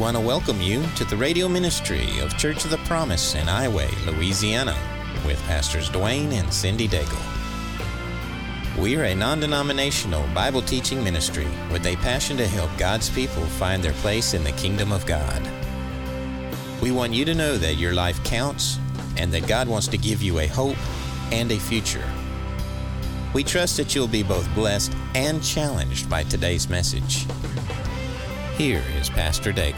want to welcome you to the radio ministry of Church of the Promise in Highway, Louisiana, with Pastors Dwayne and Cindy Daigle. We are a non-denominational Bible teaching ministry with a passion to help God's people find their place in the kingdom of God. We want you to know that your life counts and that God wants to give you a hope and a future. We trust that you'll be both blessed and challenged by today's message. Here is Pastor Daigle.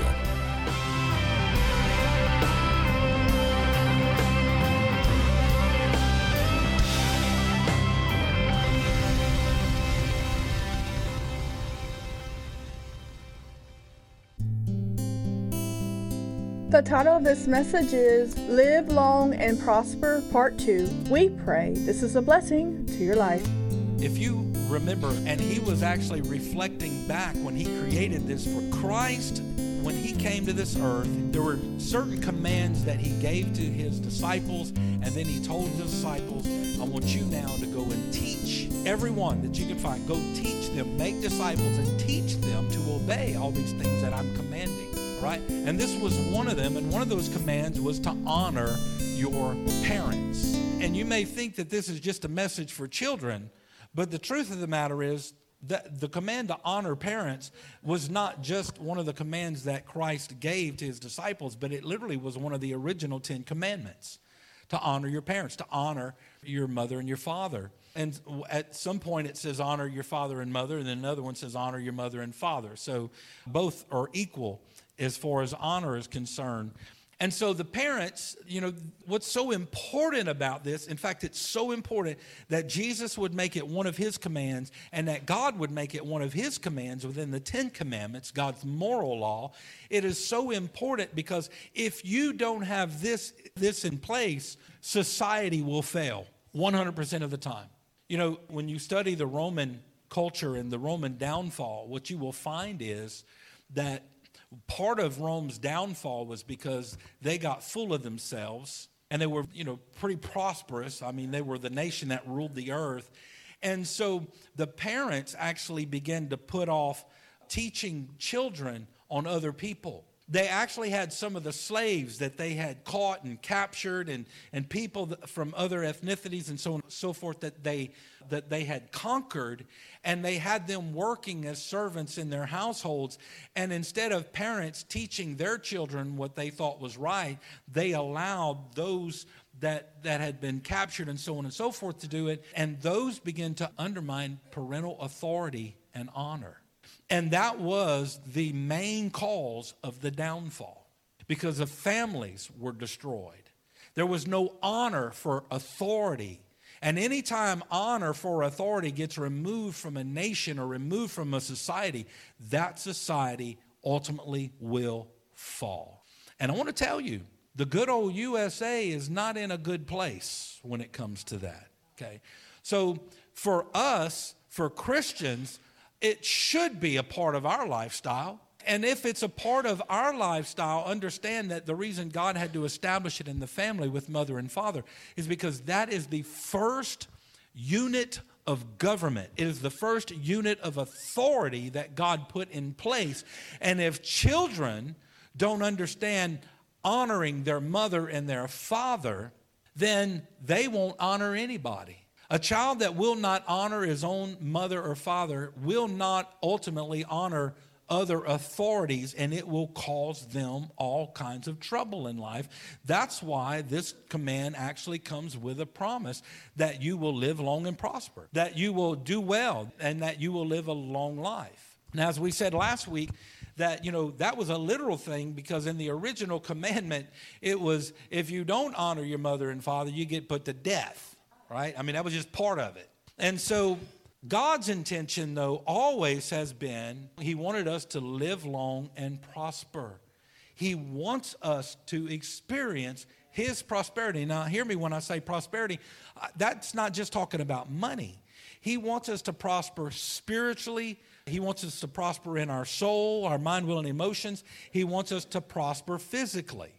The title of this message is Live Long and Prosper, Part 2. We pray this is a blessing to your life. If you remember, and he was actually reflecting back when he created this for Christ, when he came to this earth, there were certain commands that he gave to his disciples, and then he told his disciples, I want you now to go and teach everyone that you can find. Go teach them, make disciples, and teach them to obey all these things that I'm commanding, right? And this was one of them, and one of those commands was to honor your parents. And you may think that this is just a message for children, but the truth of the matter is that the command to honor parents was not just one of the commands that Christ gave to his disciples, but it literally was one of the original 10 commandments, to honor your parents, to honor your mother and your father. And at some point it says honor your father and mother, and then another one says honor your mother and father. So both are equal as far as honor is concerned. And so the parents, what's so important about this, in fact, it's so important that Jesus would make it one of his commands and that God would make it one of his commands within the 10 commandments, God's moral law. It is so important because if you don't have this in place, society will fail 100% of the time. When you study the Roman culture and the Roman downfall, what you will find is that part of Rome's downfall was because they got full of themselves and they were, pretty prosperous. I mean, they were the nation that ruled the earth. And so the parents actually began to put off teaching children on other people. They actually had some of the slaves that they had caught and captured and people from other ethnicities and so on and so forth that they had conquered, and they had them working as servants in their households. And instead of parents teaching their children what they thought was right, they allowed those that had been captured and so on and so forth to do it, and those began to undermine parental authority and honor. And that was the main cause of the downfall, because the families were destroyed. There was no honor for authority. And anytime honor for authority gets removed from a nation or removed from a society, that society ultimately will fall. And I want to tell you, the good old USA is not in a good place when it comes to that, okay? So for us, for Christians, it should be a part of our lifestyle. And if it's a part of our lifestyle, understand that the reason God had to establish it in the family with mother and father is because that is the first unit of government. It is the first unit of authority that God put in place. And if children don't understand honoring their mother and their father, then they won't honor anybody. A child that will not honor his own mother or father will not ultimately honor other authorities, and it will cause them all kinds of trouble in life. That's why this command actually comes with a promise that you will live long and prosper, that you will do well, and that you will live a long life. Now, as we said last week, that, that was a literal thing, because in the original commandment, it was if you don't honor your mother and father, you get put to death. Right? I mean, that was just part of it. And so God's intention, though, always has been, he wanted us to live long and prosper. He wants us to experience his prosperity. Now, hear me when I say prosperity. That's not just talking about money. He wants us to prosper spiritually. He wants us to prosper in our soul, our mind, will, and emotions. He wants us to prosper physically.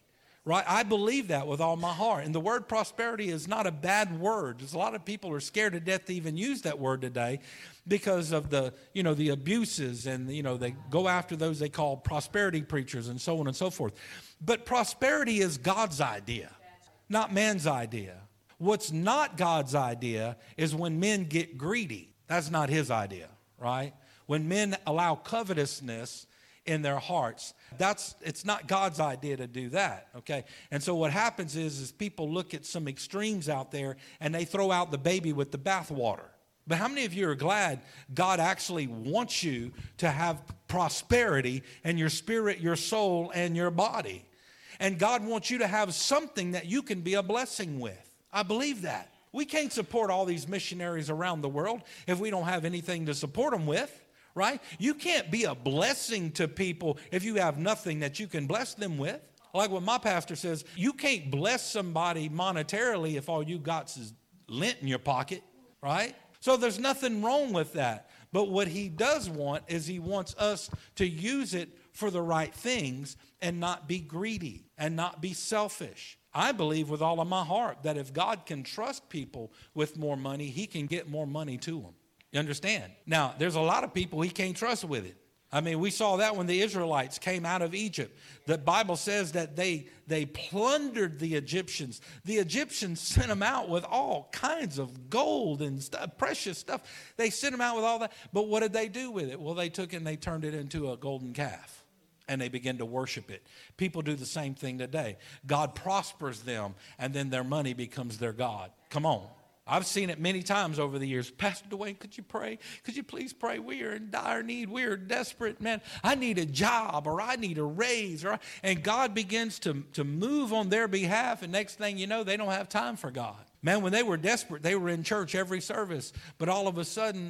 Right? I believe that with all my heart. And the word prosperity is not a bad word. There's a lot of people are scared to death to even use that word today because of the abuses, and, they go after those they call prosperity preachers and so on and so forth. But prosperity is God's idea, not man's idea. What's not God's idea is when men get greedy. That's not his idea, right? When men allow covetousness in their hearts, it's not God's idea to do that, okay? And so what happens is people look at some extremes out there and they throw out the baby with the bathwater. But how many of you are glad God actually wants you to have prosperity in your spirit, your soul, and your body? And God wants you to have something that you can be a blessing with. I believe that. We can't support all these missionaries around the world if we don't have anything to support them with. Right? You can't be a blessing to people if you have nothing that you can bless them with. Like what my pastor says, you can't bless somebody monetarily if all you got is lint in your pocket, right? So there's nothing wrong with that. But what he does want is he wants us to use it for the right things and not be greedy and not be selfish. I believe with all of my heart that if God can trust people with more money, he can get more money to them. You understand? Now, there's a lot of people he can't trust with it. I mean, we saw that when the Israelites came out of Egypt. The Bible says that they plundered the Egyptians. The Egyptians sent them out with all kinds of gold and stuff, precious stuff. They sent them out with all that. But what did they do with it? Well, they took it and they turned it into a golden calf, and they began to worship it. People do the same thing today. God prospers them, and then their money becomes their God. Come on. I've seen it many times over the years. Pastor Dwayne, could you pray? Could you please pray? We are in dire need. We are desperate, man. I need a job, or I need a raise. And God begins to move on their behalf, and next thing you know, they don't have time for God. Man, when they were desperate, they were in church every service. But all of a sudden,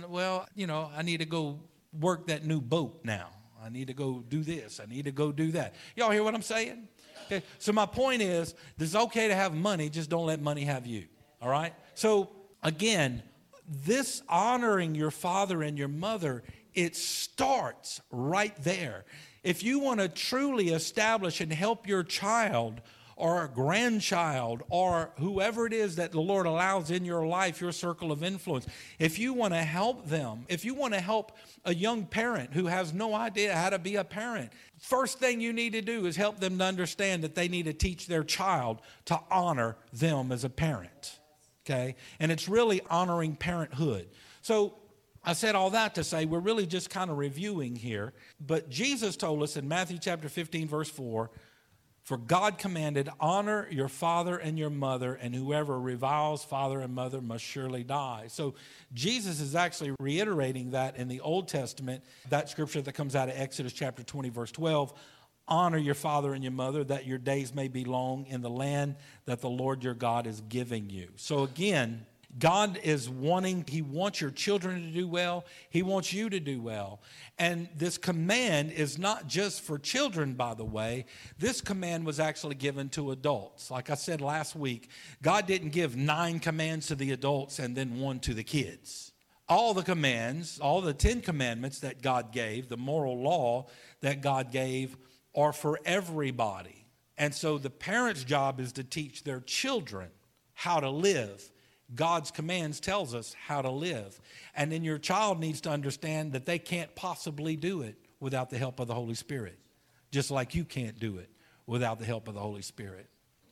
I need to go work that new boat now. I need to go do this. I need to go do that. Y'all hear what I'm saying? Okay. So my point is, it's okay to have money, just don't let money have you. All right? So, again, this honoring your father and your mother, it starts right there. If you want to truly establish and help your child or a grandchild or whoever it is that the Lord allows in your life, your circle of influence, if you want to help them, if you want to help a young parent who has no idea how to be a parent, first thing you need to do is help them to understand that they need to teach their child to honor them as a parent. Okay? And it's really honoring parenthood. So I said all that to say we're really just kind of reviewing here. But Jesus told us in Matthew chapter 15, verse 4, for God commanded, honor your father and your mother, and whoever reviles father and mother must surely die. So Jesus is actually reiterating that in the Old Testament, that scripture that comes out of Exodus chapter 20, verse 12, honor your father and your mother, that your days may be long in the land that the Lord your God is giving you. So again, God is he wants your children to do well. He wants you to do well. And this command is not just for children, by the way. This command was actually given to adults. Like I said last week, God didn't give 9 commands to the adults and then 1 to the kids. All the commands, all the 10 commandments that God gave, the moral law that God gave, are for everybody. And so the parent's job is to teach their children how to live. God's commands tells us how to live. And then your child needs to understand that they can't possibly do it without the help of the Holy Spirit. Just like you can't do it without the help of the Holy Spirit.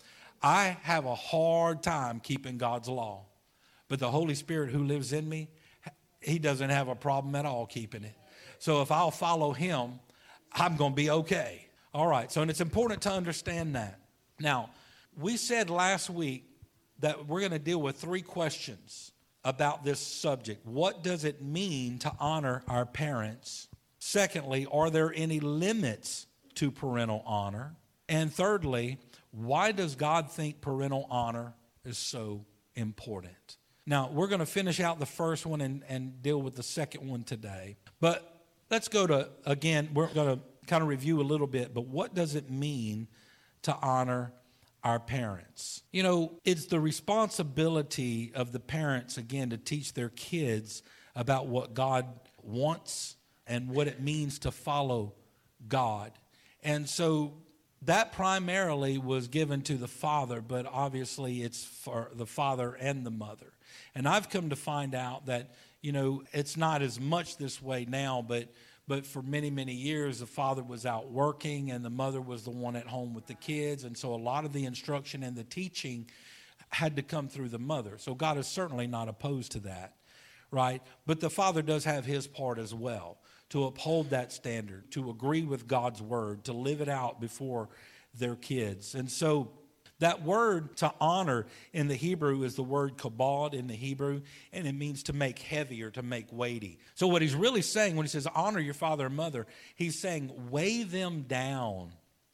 I have a hard time keeping God's law. But the Holy Spirit who lives in me, he doesn't have a problem at all keeping it. So if I'll follow him, I'm going to be okay. All right, so and it's important to understand that. Now, we said last week that we're going to deal with 3 questions about this subject. What does it mean to honor our parents? Secondly, are there any limits to parental honor? And thirdly, why does God think parental honor is so important? Now, we're going to finish out the first one and deal with the second one today. But let's go to, again, we're going to kind of review a little bit, but what does it mean to honor our parents? You know, it's the responsibility of the parents, again, to teach their kids about what God wants and what it means to follow God. And so that primarily was given to the father, but obviously it's for the father and the mother. And I've come to find out that, it's not as much this way now, but for many, many years, the father was out working and the mother was the one at home with the kids. And so a lot of the instruction and the teaching had to come through the mother. So God is certainly not opposed to that, right? But the father does have his part as well, to uphold that standard, to agree with God's word, to live it out before their kids. And so that word to honor in the Hebrew is the word kabod in the Hebrew, and it means to make heavy or to make weighty. So what he's really saying when he says honor your father and mother, he's saying weigh them down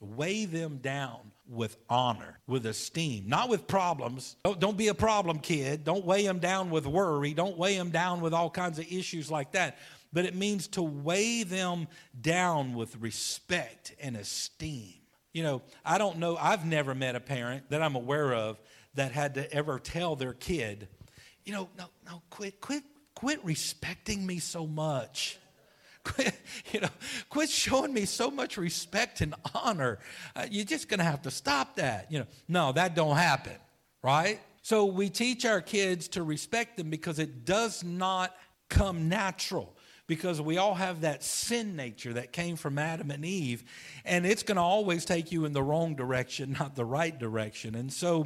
with honor, with esteem, not with problems. Don't be a problem kid. Don't weigh them down with worry. Don't weigh them down with all kinds of issues like that. But it means to weigh them down with respect and esteem. I don't know, I've never met a parent that I'm aware of that had to ever tell their kid, no, quit respecting me so much. Quit showing me so much respect and honor. You're just going to have to stop that. No, that don't happen, right? So we teach our kids to respect them because it does not come natural. Because we all have that sin nature that came from Adam and Eve, and it's going to always take you in the wrong direction, not the right direction. And so,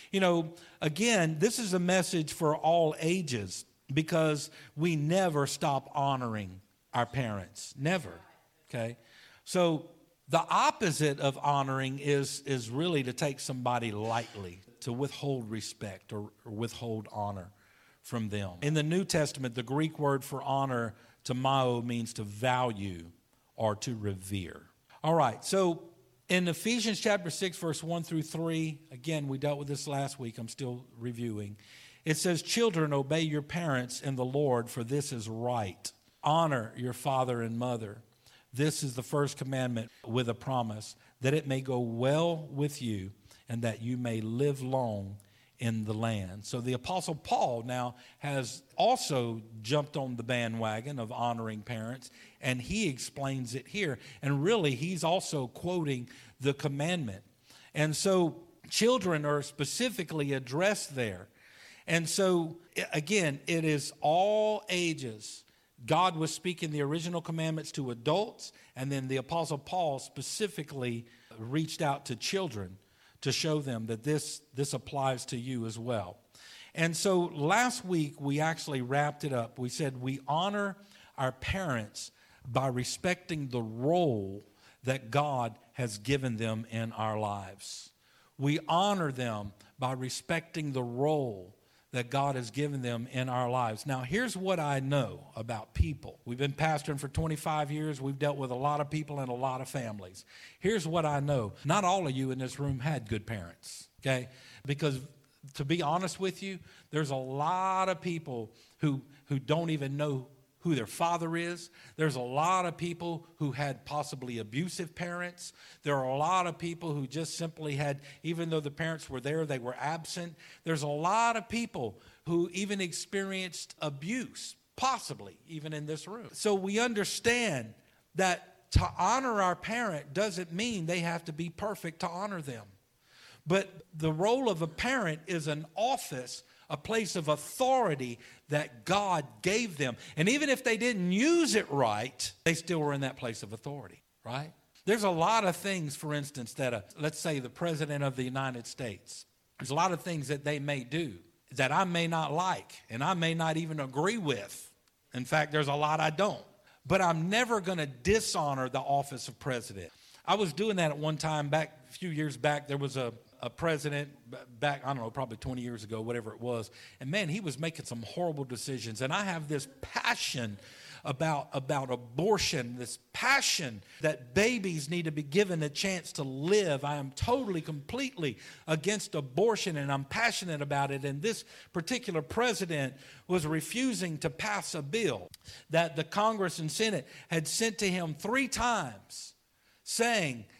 again, this is a message for all ages because we never stop honoring our parents. Never, okay? So the opposite of honoring is really to take somebody lightly, to withhold respect or withhold honor from them. In the New Testament, the Greek word for honor, tamao, means to value or to revere. All right, so in Ephesians chapter 6, verse 1 through 3, again, we dealt with this last week. I'm still reviewing. It says, children, obey your parents in the Lord, for this is right. Honor your father and mother. This is the first commandment with a promise, that it may go well with you and that you may live long in the land. So the Apostle Paul now has also jumped on the bandwagon of honoring parents, and he explains it here. And really, he's also quoting the commandment. And so children are specifically addressed there. And so, again, it is all ages. God was speaking the original commandments to adults, and then the Apostle Paul specifically reached out to children to show them that this applies to you as well. And so last week, we actually wrapped it up. We said we honor our parents by respecting the role that God has given them in our lives. We honor them by respecting the role that God has given them in our lives. Now, here's what I know about people. We've been pastoring for 25 years. We've dealt with a lot of people and a lot of families. Here's what I know. Not all of you in this room had good parents, okay? Because to be honest with you, there's a lot of people who don't even know who their father is. There's a lot of people who had possibly abusive parents. There are a lot of people who just simply had, even though the parents were there, they were absent. There's a lot of people who even experienced abuse, possibly even in this room. So we understand that to honor our parent doesn't mean they have to be perfect to honor them. But the role of a parent is an office, a place of authority that God gave them. And even if they didn't use it right, they still were in that place of authority, right? There's a lot of things, for instance, that let's say the President of the United States, there's a lot of things that they may do that I may not like and I may not even agree with. In fact, there's a lot I don't. But I'm never going to dishonor the office of president. I was doing that at one time a few years back. There was a president back, I don't know, probably 20 years ago, whatever it was. And man, he was making some horrible decisions. And I have this passion about abortion, this passion that babies need to be given a chance to live. I am totally, completely against abortion, and I'm passionate about it. And this particular president was refusing to pass a bill that the Congress and Senate had sent to him 3 times, saying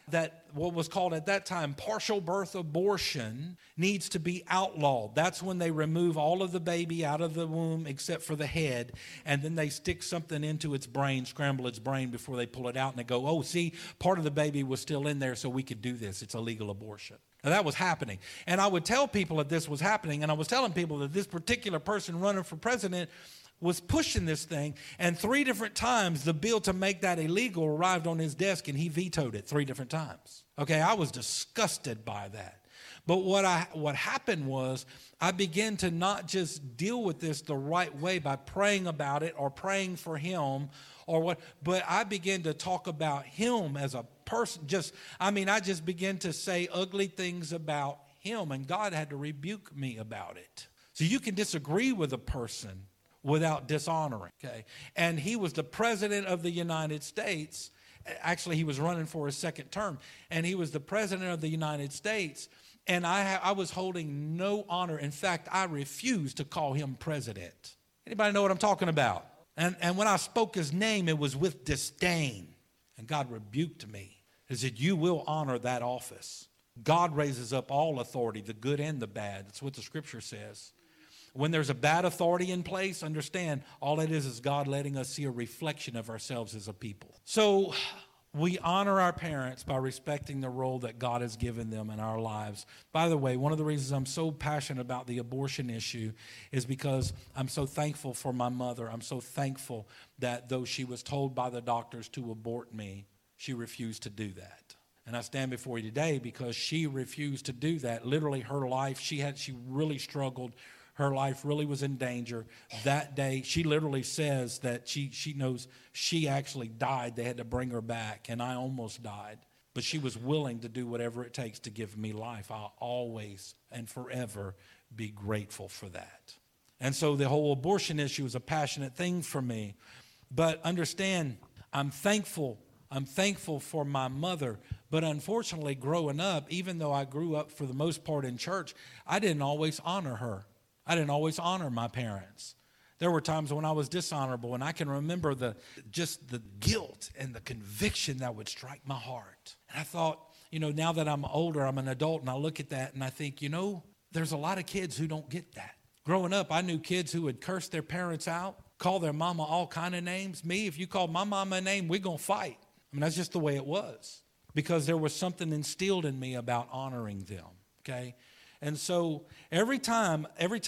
that what was called at that time partial birth abortion needs to be outlawed. That's when they remove all of the baby out of the womb except for the head, and then they stick something into its brain, scramble its brain before they pull it out, and they go, oh, see, part of the baby was still in there, so we could do this. It's a legal abortion. Now, that was happening. And I would tell people that this was happening, and I was telling people that this particular person running for president was pushing this thing, and 3 different times the bill to make that illegal arrived on his desk, and he vetoed it 3 different times. Okay, I was disgusted by that. But what happened was I began to not just deal with this the right way by praying about it or praying for him or what, but I began to talk about him as a person. I just began to say ugly things about him, and God had to rebuke me about it. So you can disagree with a person without dishonoring, okay? And he was the president of the United States. Actually, he was running for his 2nd term, and he was the president of the United States, and I was holding no honor. In fact, I refused to call him president. Anybody know what I'm talking about? And when I spoke his name, it was with disdain, and God rebuked me. He said, you will honor that office. God raises up all authority, the good and the bad. That's what the scripture says. When there's a bad authority in place, understand all it is God letting us see a reflection of ourselves as a people. So we honor our parents by respecting the role that God has given them in our lives. By the way, one of the reasons I'm so passionate about the abortion issue is because I'm so thankful for my mother. I'm so thankful that though she was told by the doctors to abort me, she refused to do that. And I stand before you today because she refused to do that. Literally her life, she really struggled. Her life really was in danger. That day, she literally says that she knows she actually died. They had to bring her back, and I almost died. But she was willing to do whatever it takes to give me life. I'll always and forever be grateful for that. And so the whole abortion issue is a passionate thing for me. But understand, I'm thankful for my mother. But unfortunately, growing up, even though I grew up for the most part in church, I didn't always honor her. I didn't always honor my parents. There were times when I was dishonorable, and I can remember the guilt and the conviction that would strike my heart. And I thought, now that I'm older, I'm an adult, and I look at that and I think, there's a lot of kids who don't get that. Growing up, I knew kids who would curse their parents out, call their mama all kind of names. Me, if you called my mama a name, we're going to fight. That's just the way it was, because there was something instilled in me about honoring them, okay? And so every time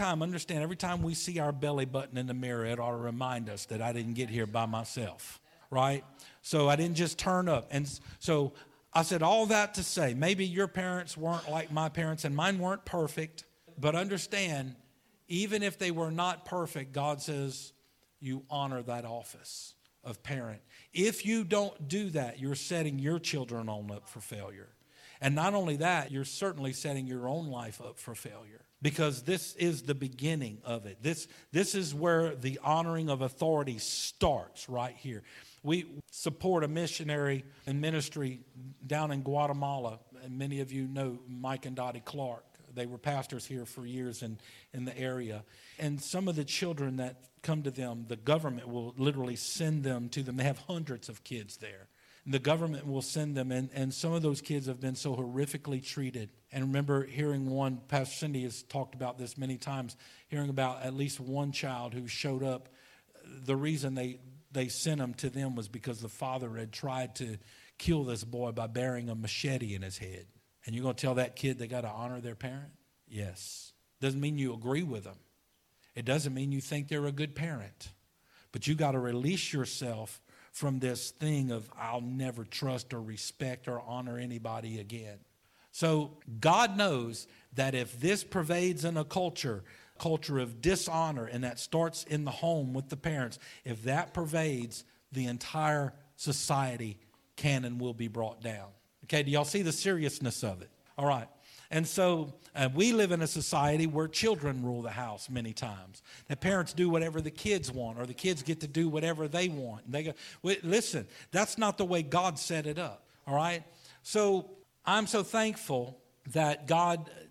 we see our belly button in the mirror, it ought to remind us that I didn't get here by myself, right? So I didn't just turn up. And so I said all that to say, maybe your parents weren't like my parents, and mine weren't perfect, but understand, even if they were not perfect, God says you honor that office of parent. If you don't do that, you're setting your children up for failure. And not only that, you're certainly setting your own life up for failure, because this is the beginning of it. This is where the honoring of authority starts, right here. We support a missionary and ministry down in Guatemala, and many of you know Mike and Dottie Clark. They were pastors here for years in the area. And some of the children that come to them, the government will literally send them to them. They have hundreds of kids there. The government will send them, and some of those kids have been so horrifically treated. And remember hearing one, Pastor Cindy has talked about this many times, hearing about at least one child who showed up. The reason they sent him to them was because the father had tried to kill this boy by burying a machete in his head. And you're going to tell that kid they got to honor their parent? Yes. Doesn't mean you agree with them. It doesn't mean you think they're a good parent. But you got to release yourself from this thing of I'll never trust or respect or honor anybody again. So God knows that if this pervades in a culture of dishonor, and that starts in the home with the parents, if that pervades, the entire society can and will be brought down. Okay, do y'all see the seriousness of it? All right. And so we live in a society where children rule the house many times. The parents do whatever the kids want, or the kids get to do whatever they want. And they go, listen, that's not the way God set it up, all right? So I'm so thankful that God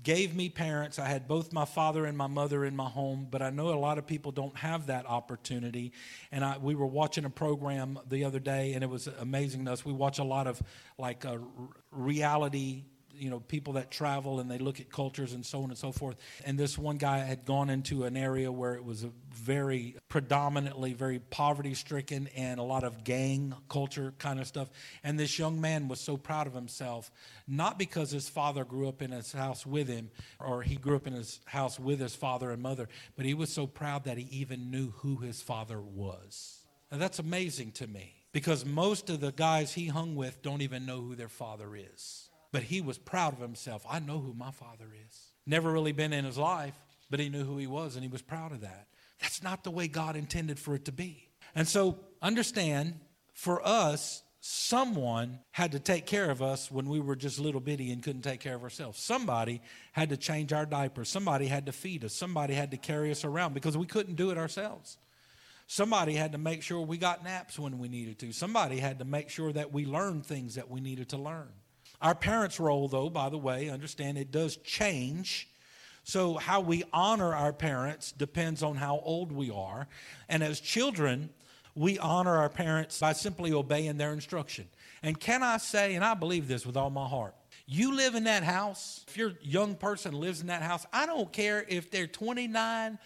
gave me parents. I had both my father and my mother in my home, but I know a lot of people don't have that opportunity. And we were watching a program the other day, and it was amazing to us. We watch a lot of like reality, people that travel and they look at cultures and so on and so forth. And this one guy had gone into an area where it was a very predominantly very poverty-stricken and a lot of gang culture kind of stuff. And this young man was so proud of himself, not because his father grew up in his house with him or he grew up in his house with his father and mother, but he was so proud that he even knew who his father was. And that's amazing to me because most of the guys he hung with don't even know who their father is. But he was proud of himself. I know who my father is. Never really been in his life, but he knew who he was, and he was proud of that. That's not the way God intended for it to be. And so understand, for us, someone had to take care of us when we were just little bitty and couldn't take care of ourselves. Somebody had to change our diapers. Somebody had to feed us. Somebody had to carry us around because we couldn't do it ourselves. Somebody had to make sure we got naps when we needed to. Somebody had to make sure that we learned things that we needed to learn. Our parents' role, though, by the way, understand it does change. So how we honor our parents depends on how old we are. And as children, we honor our parents by simply obeying their instruction. And can I say, and I believe this with all my heart, you live in that house, if your young person lives in that house, I don't care if they're 29,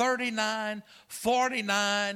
39, 49,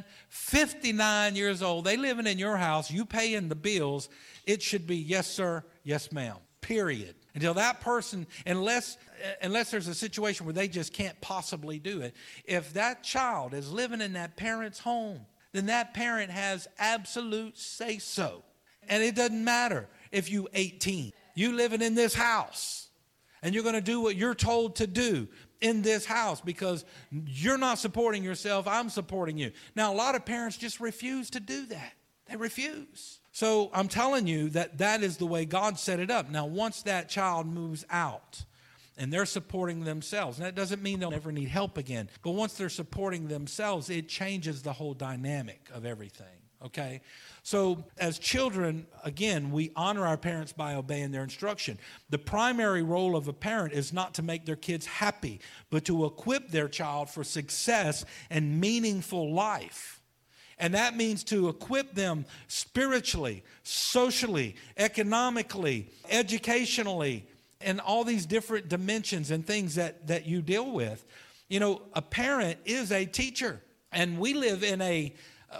59 years old. They living in your house, you paying the bills. It should be yes, sir, yes, ma'am, period. Until that person, unless there's a situation where they just can't possibly do it, if that child is living in that parent's home, then that parent has absolute say-so. And it doesn't matter if you're 18. You living in this house, and you're going to do what you're told to do in this house because you're not supporting yourself, I'm supporting you. Now, a lot of parents just refuse to do that. They refuse. So I'm telling you that is the way God set it up. Now, once that child moves out and they're supporting themselves, and that doesn't mean they'll never need help again, but once they're supporting themselves, it changes the whole dynamic of everything, okay? So as children, again, we honor our parents by obeying their instruction. The primary role of a parent is not to make their kids happy, but to equip their child for success and meaningful life. And that means to equip them spiritually, socially, economically, educationally, and all these different dimensions and things that you deal with. You know, a parent is a teacher, and we live in a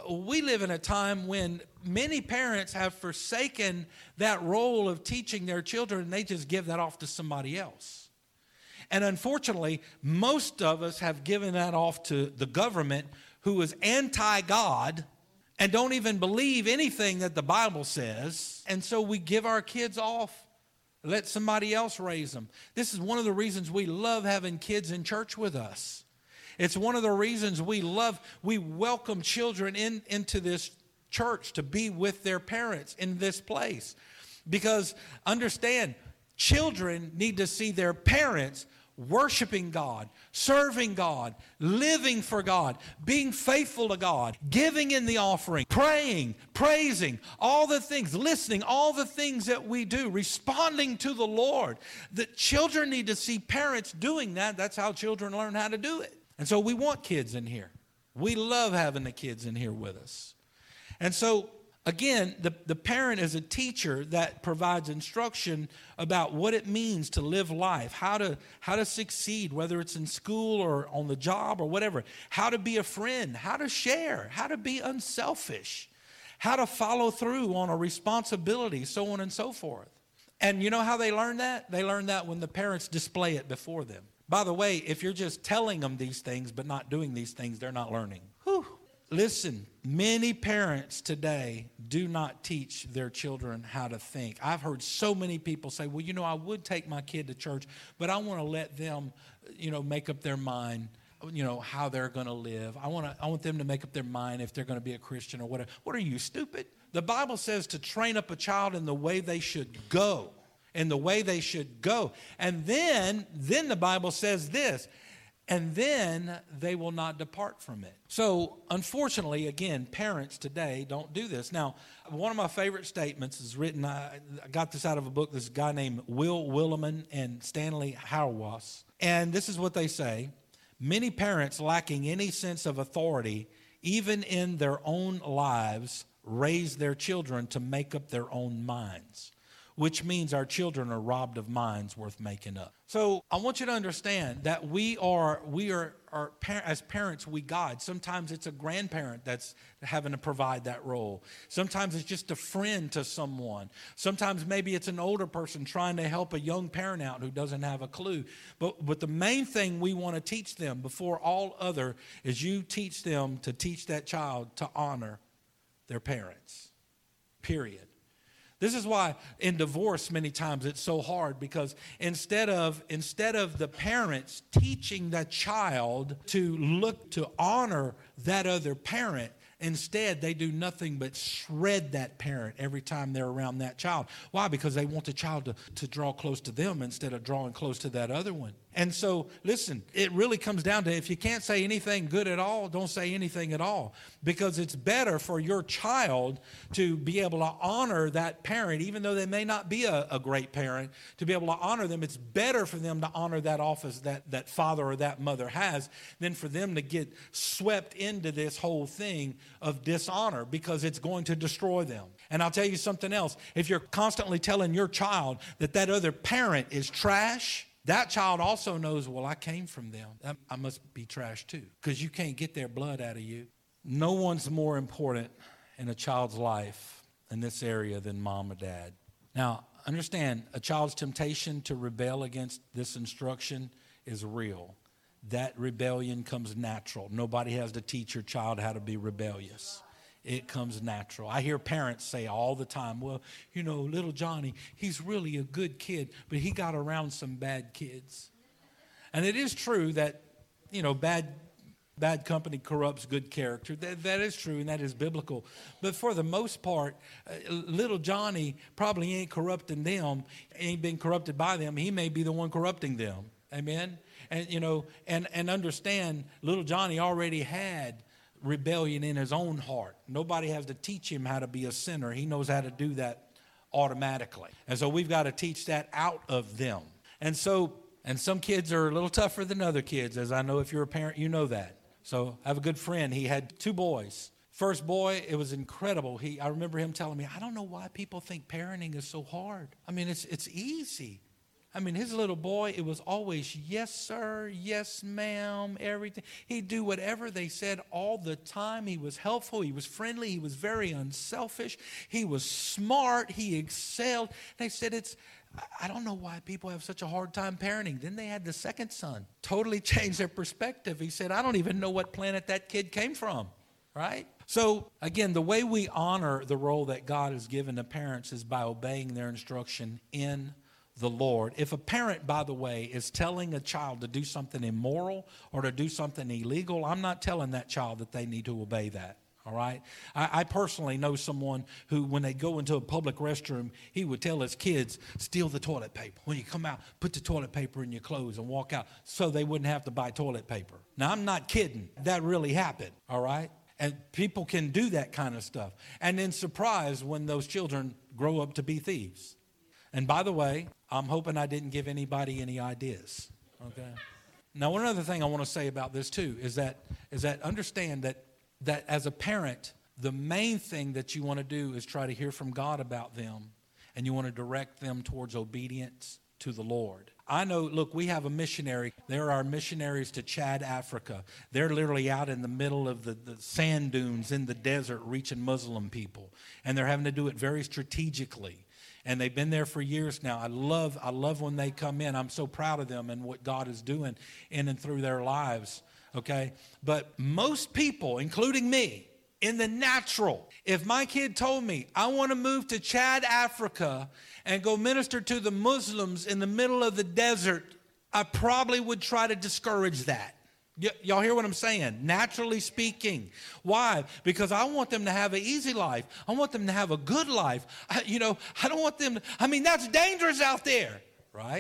time when many parents have forsaken that role of teaching their children, and they just give that off to somebody else. And unfortunately, most of us have given that off to the government, who is anti-God and don't even believe anything that the Bible says. And so we give our kids off, let somebody else raise them. This is one of the reasons we love having kids in church with us. It's one of the reasons we welcome children into this church to be with their parents in this place. Because understand, children need to see their parents worshiping God, serving God, living for God, being faithful to God, giving in the offering, praying, praising, all the things, listening, all the things that we do, responding to the Lord. The children need to see parents doing that. That's how children learn how to do it. And so we want kids in here. We love having the kids in here with us. And so, again, the parent is a teacher that provides instruction about what it means to live life, how to succeed, whether it's in school or on the job or whatever, how to be a friend, how to share, how to be unselfish, how to follow through on a responsibility, so on and so forth. And you know how they learn that? They learn that when the parents display it before them. By the way, if you're just telling them these things but not doing these things, they're not learning. Whew. Listen, many parents today do not teach their children how to think. I've heard so many people say, well, you know, I would take my kid to church, but I want to let them, make up their mind, how they're going to live. I want them to make up their mind if they're going to be a Christian or whatever. What are you, stupid? The Bible says to train up a child in the way they should go. In the way they should go. And then the Bible says this, and then they will not depart from it. So, unfortunately, again, parents today don't do this. Now, one of my favorite statements is written, I got this out of a book, this guy named Will Williman and Stanley Hauerwas. And this is what they say: many parents lacking any sense of authority, even in their own lives, raise their children to make up their own minds, which means our children are robbed of minds worth making up. So I want you to understand that we are as parents, we guide. Sometimes it's a grandparent that's having to provide that role. Sometimes it's just a friend to someone. Sometimes maybe it's an older person trying to help a young parent out who doesn't have a clue. But the main thing we want to teach them before all other is you teach them to teach that child to honor their parents, period. This is why in divorce many times it's so hard, because instead of the parents teaching the child to look to honor that other parent, instead they do nothing but shred that parent every time they're around that child. Why? Because they want the child to draw close to them instead of drawing close to that other one. And so, listen, it really comes down to, if you can't say anything good at all, don't say anything at all. Because it's better for your child to be able to honor that parent, even though they may not be a great parent, to be able to honor them. It's better for them to honor that office that father or that mother has than for them to get swept into this whole thing of dishonor, because it's going to destroy them. And I'll tell you something else. If you're constantly telling your child that other parent is trash, that child also knows, well, I came from them. I must be trash too, because you can't get their blood out of you. No one's more important in a child's life in this area than mom or dad. Now, understand, a child's temptation to rebel against this instruction is real. That rebellion comes natural. Nobody has to teach your child how to be rebellious. It comes natural. I hear parents say all the time, well, you know, little Johnny, he's really a good kid, but he got around some bad kids. And it is true that, you know, bad company corrupts good character. That is true, and that is biblical. But for the most part, little Johnny probably ain't corrupting them, ain't been corrupted by them. He may be the one corrupting them. Amen? And, you know, and understand, little Johnny already had rebellion in his own heart. Nobody has to teach him how to be a sinner. He knows how to do that automatically. And so we've got to teach that out of them. And some kids are a little tougher than other kids, as I know if you're a parent, you know that. So I have a good friend. He had 2 boys. First boy, it was incredible. I remember him telling me, I don't know why people think parenting is so hard. I mean, it's easy. I mean, his little boy, it was always, yes, sir, yes, ma'am, everything. He'd do whatever they said all the time. He was helpful. He was friendly. He was very unselfish. He was smart. He excelled. They said, I don't know why people have such a hard time parenting. Then they had the second son. Totally changed their perspective. He said, I don't even know what planet that kid came from, right? So, again, the way we honor the role that God has given to parents is by obeying their instruction in the Lord. If a parent, by the way, is telling a child to do something immoral or to do something illegal, I'm not telling that child that they need to obey that. All right? I personally know someone who, when they go into a public restroom, he would tell his kids, steal the toilet paper. When you come out, put the toilet paper in your clothes and walk out so they wouldn't have to buy toilet paper. Now, I'm not kidding. That really happened. All right? And people can do that kind of stuff. And then surprise when those children grow up to be thieves. And by the way, I'm hoping I didn't give anybody any ideas, okay? Now, one other thing I want to say about this too is that understand that as a parent, the main thing that you want to do is try to hear from God about them, and you want to direct them towards obedience to the Lord. I know, look, we have a missionary. There are missionaries to Chad, Africa. They're literally out in the middle of the sand dunes in the desert reaching Muslim people, and they're having to do it very strategically. And they've been there for years now. I love when they come in. I'm so proud of them and what God is doing in and through their lives, okay? But most people, including me, in the natural, if my kid told me, I want to move to Chad, Africa, and go minister to the Muslims in the middle of the desert, I probably would try to discourage that. Y'all hear what I'm saying? Naturally speaking. Why? Because I want them to have an easy life. I want them to have a good life. I don't want them to, that's dangerous out there, right?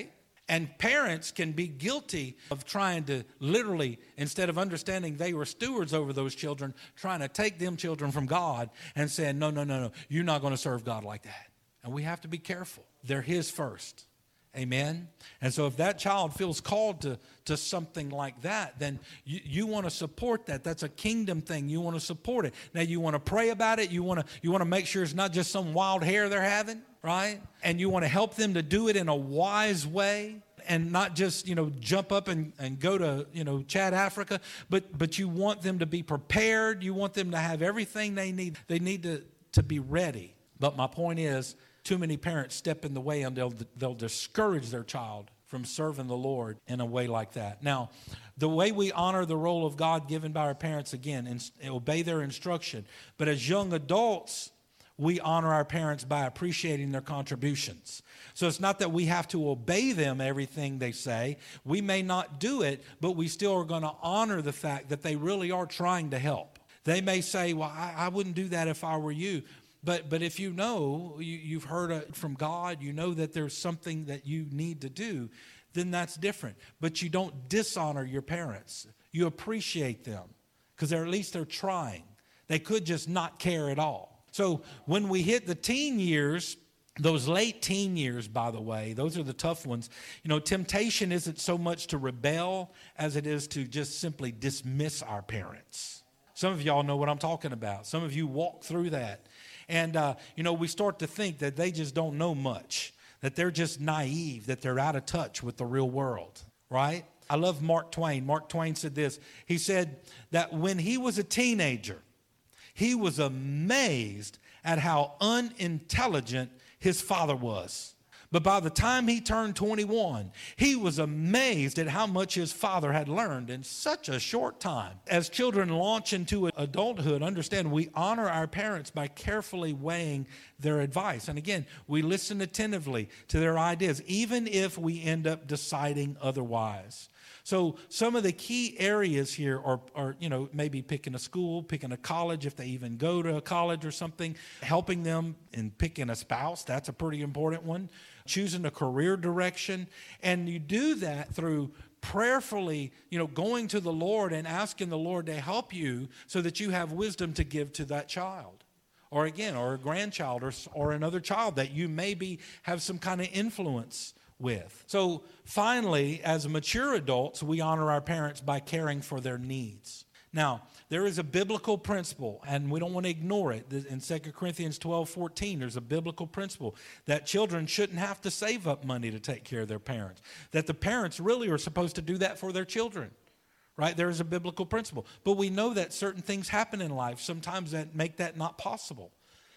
And parents can be guilty of trying to literally, instead of understanding they were stewards over those children, trying to take them children from God and saying, no, you're not going to serve God like that. And we have to be careful. They're His first. Amen? And so if that child feels called to something like that, then you want to support that. That's a kingdom thing. You want to support it. Now, you want to pray about it. You want to make sure it's not just some wild hair they're having, right? And you want to help them to do it in a wise way and not just, jump up and go to, Chad, Africa, but you want them to be prepared. You want them to have everything they need. They need to be ready. But my point is, too many parents step in the way and they'll discourage their child from serving the Lord in a way like that. Now, the way we honor the role of God given by our parents, again, and obey their instruction. But as young adults, we honor our parents by appreciating their contributions. So it's not that we have to obey them, everything they say. We may not do it, but we still are going to honor the fact that they really are trying to help. They may say, well, I wouldn't do that if I were you. But if you've heard it from God, you know that there's something that you need to do, then that's different. But you don't dishonor your parents. You appreciate them because at least they're trying. They could just not care at all. So when we hit the teen years, those late teen years, by the way, those are the tough ones. Temptation isn't so much to rebel as it is to just simply dismiss our parents. Some of y'all know what I'm talking about. Some of you walk through that. And, we start to think that they just don't know much, that they're just naive, that they're out of touch with the real world, right? I love Mark Twain. Mark Twain said this. He said that when he was a teenager, he was amazed at how unintelligent his father was. But by the time he turned 21, he was amazed at how much his father had learned in such a short time. As children launch into adulthood, understand we honor our parents by carefully weighing their advice. And again, we listen attentively to their ideas, even if we end up deciding otherwise. So some of the key areas here are maybe picking a school, picking a college, if they even go to a college or something, helping them in picking a spouse. That's a pretty important one. Choosing a career direction. And you do that through prayerfully, going to the Lord and asking the Lord to help you so that you have wisdom to give to that child. Or a grandchild or another child that you maybe have some kind of influence with. So finally, as mature adults, we honor our parents by caring for their needs. Now, there is a biblical principle, and we don't want to ignore it. In 2 Corinthians 12:14, there's a biblical principle that children shouldn't have to save up money to take care of their parents, that the parents really are supposed to do that for their children, right? There is a biblical principle. But we know that certain things happen in life sometimes that make that not possible.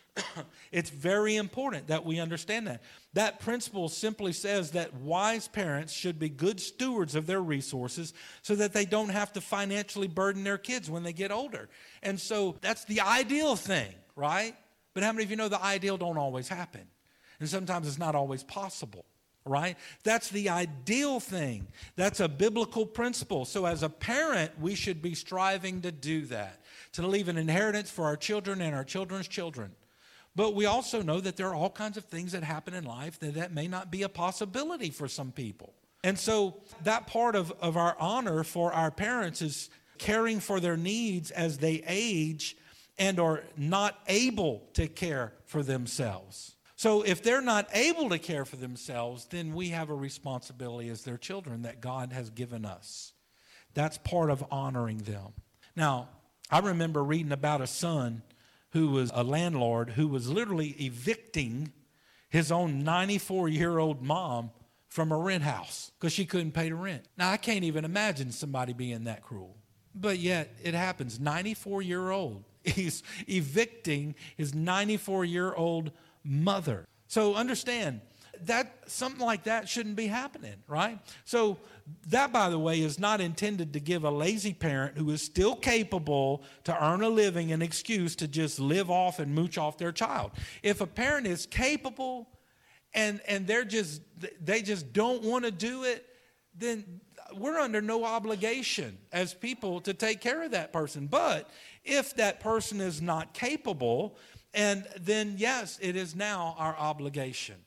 It's very important that we understand that. That principle simply says that wise parents should be good stewards of their resources so that they don't have to financially burden their kids when they get older. And so that's the ideal thing, right? But how many of you know the ideal don't always happen? And sometimes it's not always possible, right? That's the ideal thing. That's a biblical principle. So as a parent, we should be striving to do that, to leave an inheritance for our children and our children's children. But we also know that there are all kinds of things that happen in life that may not be a possibility for some people. And so that part of our honor for our parents is caring for their needs as they age and are not able to care for themselves. So if they're not able to care for themselves, then we have a responsibility as their children that God has given us. That's part of honoring them. Now, I remember reading about a son who was a landlord who was literally evicting his own 94-year-old mom from a rent house because she couldn't pay the rent. Now, I can't even imagine somebody being that cruel. But yet, it happens. 94-year-old. He's evicting his 94-year-old mother. So understand, that something like that shouldn't be happening, right? So that, by the way, is not intended to give a lazy parent who is still capable to earn a living an excuse to just live off and mooch off their child. If a parent is capable and they just don't want to do it, then we're under no obligation as people to take care of that person. But if that person is not capable, and then yes, it is now our obligation.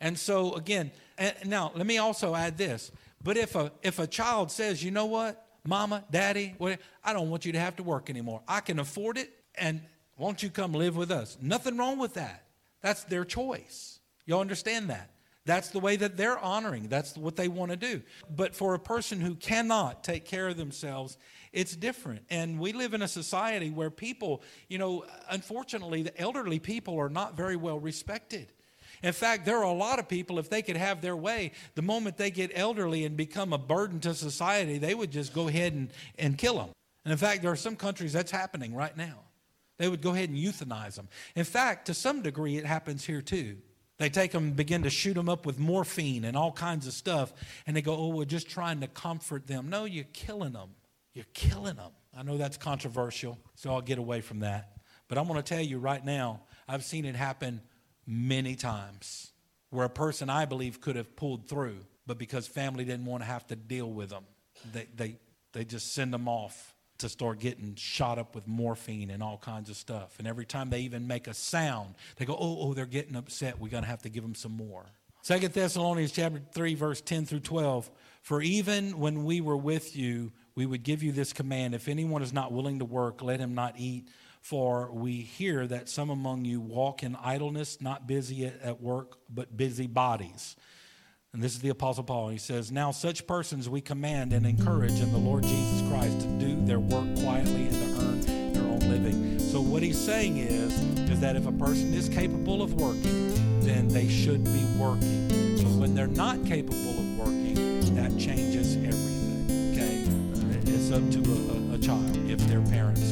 And so again, and now let me also add this. But if a child says, you know what, Mama, Daddy, I don't want you to have to work anymore. I can afford it, and won't you come live with us? Nothing wrong with that. That's their choice. Y'all understand that? That's the way that they're honoring. That's what they want to do. But for a person who cannot take care of themselves, it's different. And we live in a society where people, unfortunately, the elderly people are not very well respected. In fact, there are a lot of people, if they could have their way, the moment they get elderly and become a burden to society, they would just go ahead and kill them. And in fact, there are some countries that's happening right now. They would go ahead and euthanize them. In fact, to some degree, it happens here too. They take them and begin to shoot them up with morphine and all kinds of stuff. And they go, oh, we're just trying to comfort them. No, you're killing them. You're killing them. I know that's controversial, so I'll get away from that. But I'm going to tell you right now, I've seen it happen many times where a person I believe could have pulled through, but because family didn't want to have to deal with them, they just send them off to start getting shot up with morphine and all kinds of stuff. And every time they even make a sound, they go, oh, they're getting upset. We're going to have to give them some more. 2 Thessalonians chapter 3, verse 10 through 12. For even when we were with you, we would give you this command. If anyone is not willing to work, let him not eat. For we hear that some among you walk in idleness, not busy at work, but busy bodies. And this is the Apostle Paul. He says, now such persons we command and encourage in the Lord Jesus Christ to do their work quietly and to earn their own living. So what he's saying is that if a person is capable of working, then they should be working. But when they're not capable of working, that changes everything, okay? It's up to a child if their parents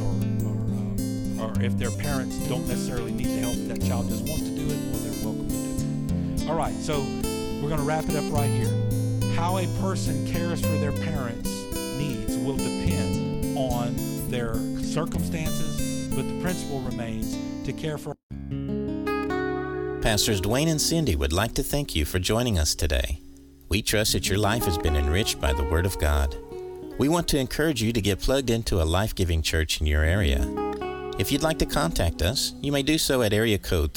or if their parents don't necessarily need the help, that child just wants to do it, well, they're welcome to do it. All right, so we're going to wrap it up right here. How a person cares for their parents' needs will depend on their circumstances, but the principle remains to care for. Pastors Dwayne and Cindy would like to thank you for joining us today. We trust that your life has been enriched by the Word of God. We want to encourage you to get plugged into a life-giving church in your area. If you'd like to contact us, you may do so at area code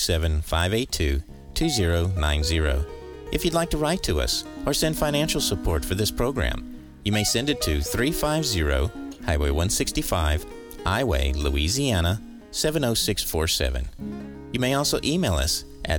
337-582-2090. If you'd like to write to us or send financial support for this program, you may send it to 350 Highway 165, Iway, Louisiana, 70647. You may also email us at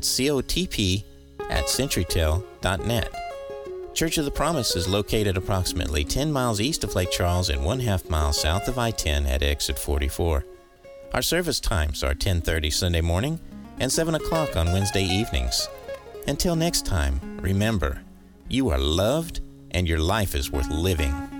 cotp@centurytel.net. Church of the Promise is located approximately 10 miles east of Lake Charles and 1/2 mile south of I-10 at exit 44. Our service times are 10:30 Sunday morning and 7 o'clock on Wednesday evenings. Until next time, remember, you are loved and your life is worth living.